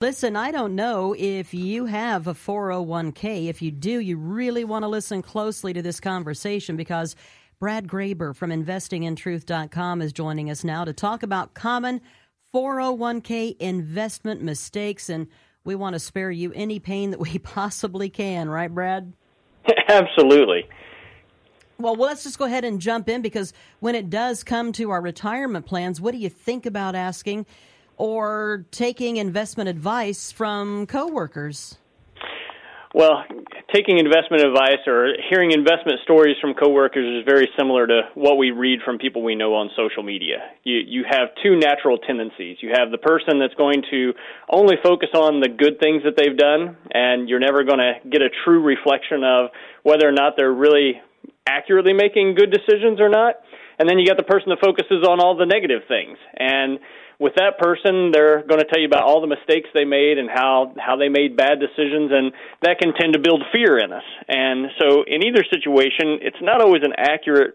Listen, I don't know if you have a 401k. If you do, you really want to listen closely to this conversation because Brad Graber from investingintruth.com is joining us now to talk about common 401k investment mistakes, and we want to spare you any pain that we possibly can, right, Brad? Absolutely. Well, let's just go ahead and jump in because when it does come to our retirement plans, what do you think about asking or taking investment advice from coworkers? Well, taking investment advice or hearing investment stories from coworkers is very similar to what we read from people we know on social media. You have two natural tendencies. You have the person that's going to only focus on the good things that they've done, and you're never going to get a true reflection of whether or not they're really accurately making good decisions or not. And then you got the person that focuses on all the negative things. And with that person, they're going to tell you about all the mistakes they made and how they made bad decisions, and that can tend to build fear in us. And so in either situation, it's not always an accurate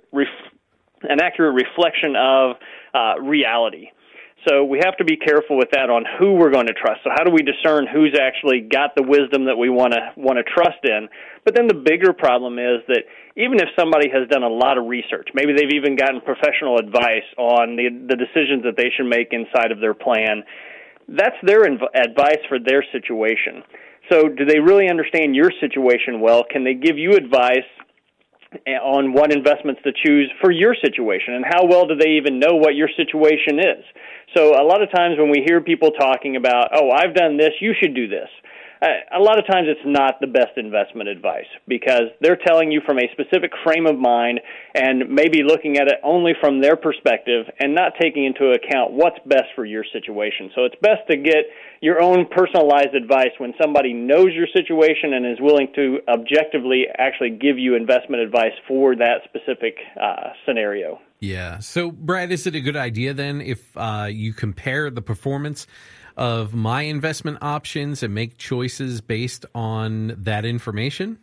reflection of reality. So we have to be careful with that on who we're going to trust. So how do we discern who's actually got the wisdom that we want to trust in? But then the bigger problem is that even if somebody has done a lot of research, maybe they've even gotten professional advice on the decisions that they should make inside of their plan, that's their advice for their situation. So do they really understand your situation well? Can they give you advice on what investments to choose for your situation, and how well do they even know what your situation is? So a lot of times when we hear people talking about, oh, I've done this, you should do this, a lot of times it's not the best investment advice because they're telling you from a specific frame of mind and maybe looking at it only from their perspective and not taking into account what's best for your situation. So it's best to get your own personalized advice when somebody knows your situation and is willing to objectively actually give you investment advice for that specific scenario. Yeah. So, Brad, is it a good idea then if you compare the performance of my investment options and make choices based on that information?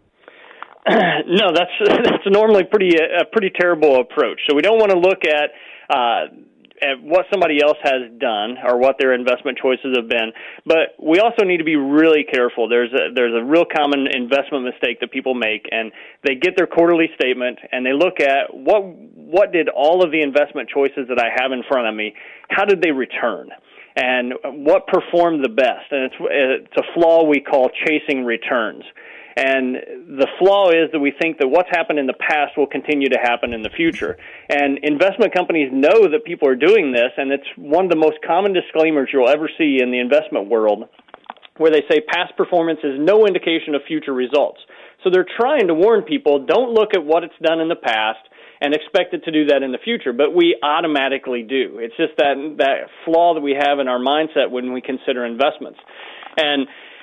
No, that's normally a pretty terrible approach. So we don't want to look at what somebody else has done or what their investment choices have been, but we also need to be really careful. There's a real common investment mistake that people make, and they get their quarterly statement and they look at what did all of the investment choices that I have in front of me, how did they return? And what performed the best? And it's a flaw we call chasing returns. And the flaw is that we think that what's happened in the past will continue to happen in the future. And investment companies know that people are doing this, and it's one of the most common disclaimers you'll ever see in the investment world, where they say past performance is no indication of future results. So they're trying to warn people, don't look at what it's done in the past and expect it to do that in the future, but we automatically do. It's just that flaw that we have in our mindset when we consider investments. And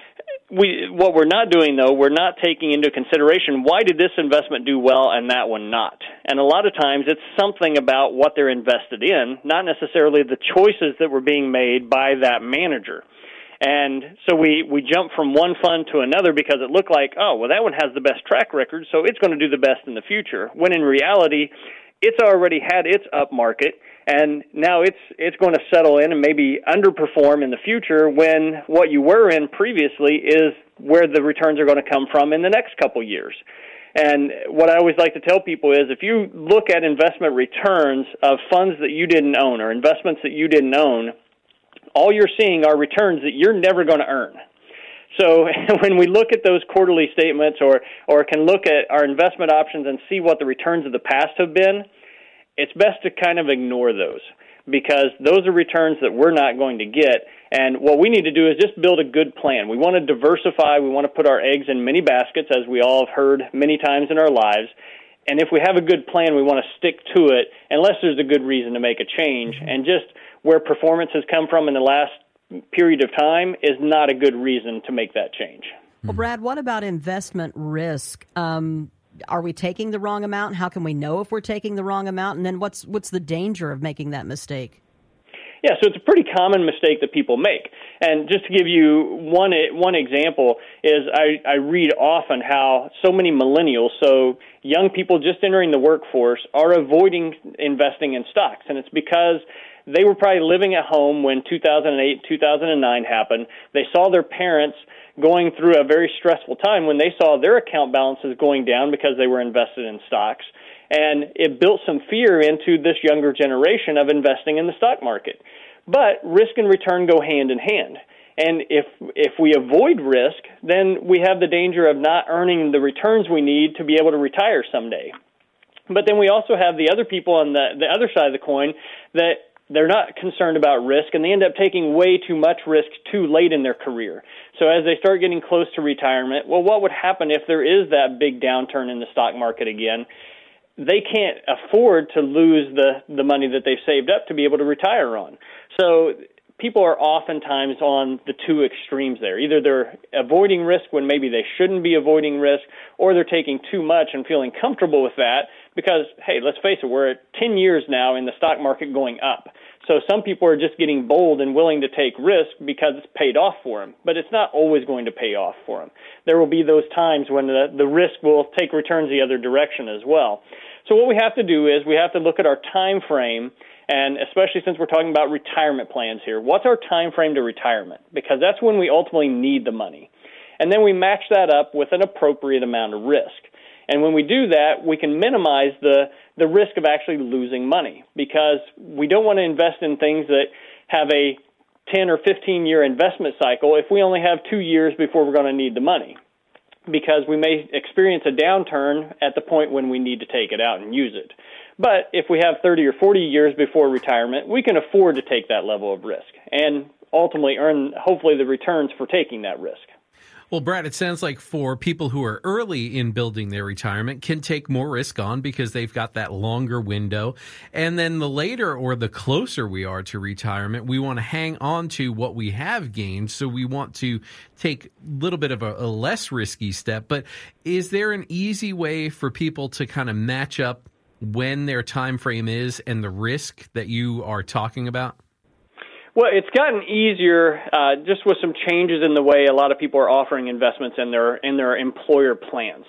what we're not doing, though, we're not taking into consideration why did this investment do well and that one not. And a lot of times it's something about what they're invested in, not necessarily the choices that were being made by that manager. And so we jump from one fund to another because it looked like, oh, well, that one has the best track record, so it's going to do the best in the future, when in reality, it's already had its up market, and now it's going to settle in and maybe underperform in the future when what you were in previously is where the returns are going to come from in the next couple years. And what I always like to tell people is if you look at investment returns of funds that you didn't own or investments that you didn't own, all you're seeing are returns that you're never going to earn. So when we look at those quarterly statements or can look at our investment options and see what the returns of the past have been, it's best to kind of ignore those because those are returns that we're not going to get. And what we need to do is just build a good plan. We want to diversify. We want to put our eggs in many baskets, as we all have heard many times in our lives. And if we have a good plan, we want to stick to it unless there's a good reason to make a change. And just where performance has come from in the last period of time is not a good reason to make that change. Well, Brad, what about investment risk? Are we taking the wrong amount? How can we know if we're taking the wrong amount? And then what's the danger of making that mistake? Yeah, so it's a pretty common mistake that people make. And just to give you one example is I read often how so many millennials, so young people just entering the workforce, are avoiding investing in stocks. And it's because they were probably living at home when 2008, 2009 happened. They saw their parents going through a very stressful time when they saw their account balances going down because they were invested in stocks. And it built some fear into this younger generation of investing in the stock market. But risk and return go hand in hand. And if we avoid risk, then we have the danger of not earning the returns we need to be able to retire someday. But then we also have the other people on the other side of the coin that they're not concerned about risk, and they end up taking way too much risk too late in their career. So as they start getting close to retirement, well, what would happen if there is that big downturn in the stock market again? They can't afford to lose the money that they've saved up to be able to retire on. So people are oftentimes on the two extremes there. Either they're avoiding risk when maybe they shouldn't be avoiding risk, or they're taking too much and feeling comfortable with that because, hey, let's face it, we're at 10 years now in the stock market going up. So some people are just getting bold and willing to take risk because it's paid off for them, but it's not always going to pay off for them. There will be those times when the risk will take returns the other direction as well. So what we have to do is we have to look at our time frame, and especially since we're talking about retirement plans here, what's our time frame to retirement? Because that's when we ultimately need the money. And then we match that up with an appropriate amount of risk. And when we do that, we can minimize the risk of actually losing money, because we don't want to invest in things that have a 10 or 15-year investment cycle if we only have 2 years before we're going to need the money, because we may experience a downturn at the point when we need to take it out and use it. But if we have 30 or 40 years before retirement, we can afford to take that level of risk and ultimately earn, hopefully, the returns for taking that risk. Well, Brad, it sounds like for people who are early in building their retirement can take more risk on because they've got that longer window. And then the later or the closer we are to retirement, we want to hang on to what we have gained. So we want to take a little bit of a less risky step. But is there an easy way for people to kind of match up when their time frame is and the risk that you are talking about? Well, it's gotten easier just with some changes in the way a lot of people are offering investments in their employer plans.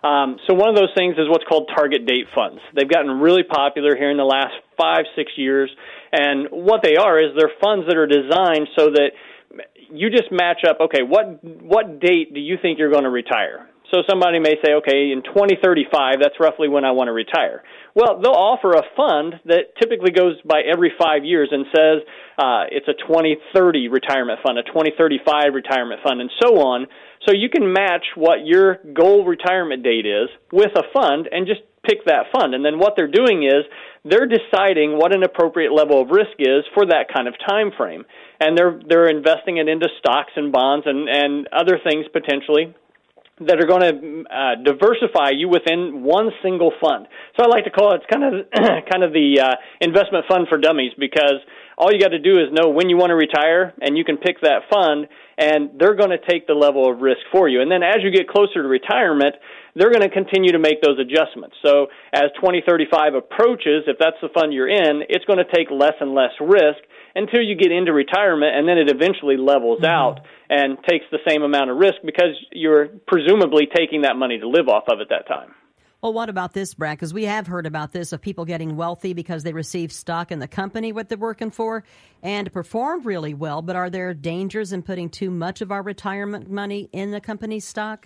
So one of those things is what's called target date funds. They've gotten really popular here in the last 5-6 years, and what they are is they're funds that are designed so that you just match up, okay, what date do you think you're going to retire? So somebody may say, okay, in 2035, that's roughly when I want to retire. Well, they'll offer a fund that typically goes by every 5 years and says it's a 2030 retirement fund, a 2035 retirement fund, and so on. So you can match what your goal retirement date is with a fund and just pick that fund. And then what they're doing is they're deciding what an appropriate level of risk is for that kind of time frame. And they're investing it into stocks and bonds and other things potentially that are going to diversify you within one single fund. So I like to call it kind of the investment fund for dummies, because all you got to do is know when you want to retire, and you can pick that fund, and they're going to take the level of risk for you. And then as you get closer to retirement, they're going to continue to make those adjustments. So as 2035 approaches, if that's the fund you're in, it's going to take less and less risk until you get into retirement, and then it eventually levels out and takes the same amount of risk because you're presumably taking that money to live off of at that time. Well, what about this, Brad? Because we have heard about this of people getting wealthy because they received stock in the company what they're working for and performed really well. But are there dangers in putting too much of our retirement money in the company's stock?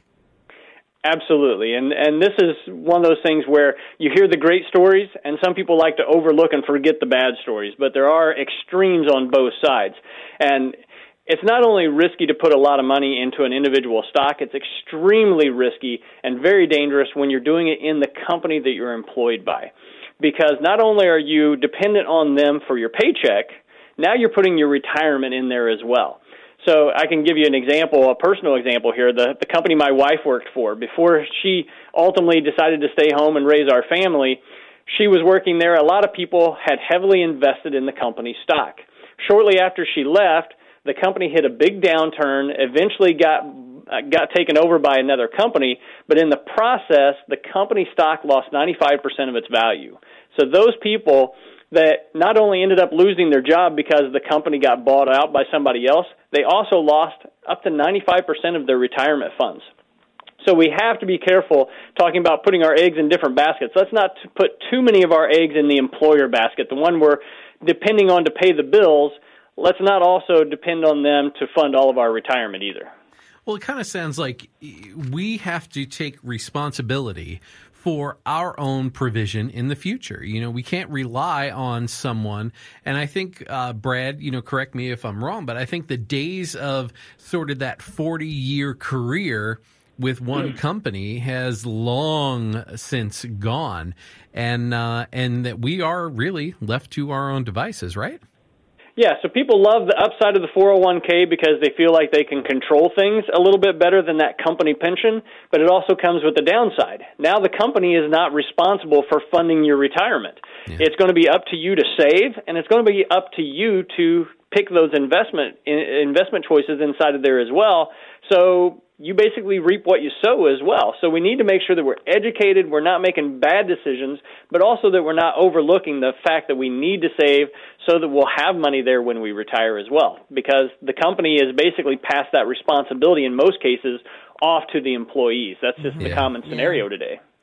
Absolutely. And this is one of those things where you hear the great stories, and some people like to overlook and forget the bad stories. But there are extremes on both sides. And it's not only risky to put a lot of money into an individual stock, it's extremely risky and very dangerous when you're doing it in the company that you're employed by. Because not only are you dependent on them for your paycheck, now you're putting your retirement in there as well. So I can give you an example, a personal example here. The company my wife worked for, before she ultimately decided to stay home and raise our family, she was working there. A lot of people had heavily invested in the company's stock. Shortly after she left, the company hit a big downturn, eventually got taken over by another company, but in the process, the company stock lost 95% of its value. So those people that not only ended up losing their job because the company got bought out by somebody else, they also lost up to 95% of their retirement funds. So we have to be careful talking about putting our eggs in different baskets. Let's not put too many of our eggs in the employer basket, the one we're depending on to pay the bills, let's not also depend on them to fund all of our retirement either. Well, it kind of sounds like we have to take responsibility for our own provision in the future. We can't rely on someone. And I think, Brad, correct me if I'm wrong, but I think the days of sort of that 40-year career with one company has long since gone, and that we are really left to our own devices, right? Yeah, so people love the upside of the 401k because they feel like they can control things a little bit better than that company pension, but it also comes with the downside. Now the company is not responsible for funding your retirement. Yeah. It's going to be up to you to save, and it's going to be up to you to pick those investment choices inside of there as well. So you basically reap what you sow as well. So we need to make sure that we're educated, we're not making bad decisions, but also that we're not overlooking the fact that we need to save so that we'll have money there when we retire as well. Because the company is basically passed that responsibility in most cases off to the employees. That's just the common scenario today.